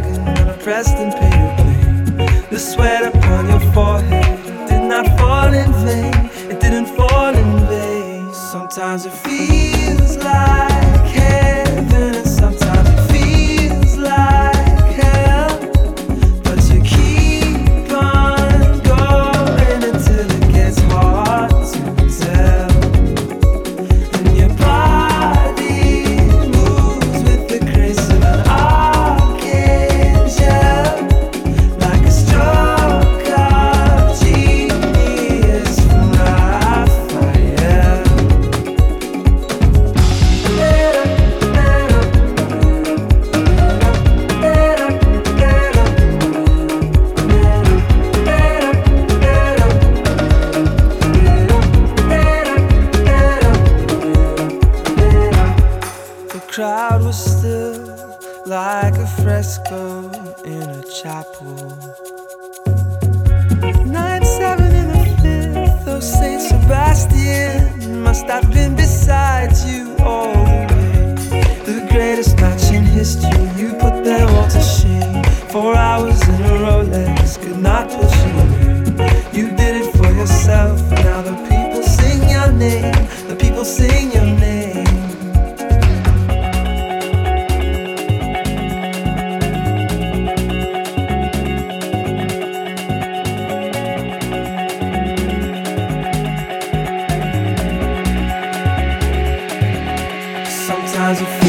dragon unoppressed and paid your blame. The sweat upon your forehead did not fall in vain. It didn't fall in vain. Sometimes it feels like heaven, and sometimes it feels like hell. But you keep on going until it gets hard to tell. And your body moves with the grace of an archangel, like a stroke of genius from Raphael. The crowd was still like a fresco in a chapel. 9/7 in the 5th, oh Saint Sebastian must have been beside you all the way. The greatest match in history, you put them all to shame. 4 hours in a Rolex could not put you away. You did it for yourself, and now the people sing your name. The people sing your name. Sometimes it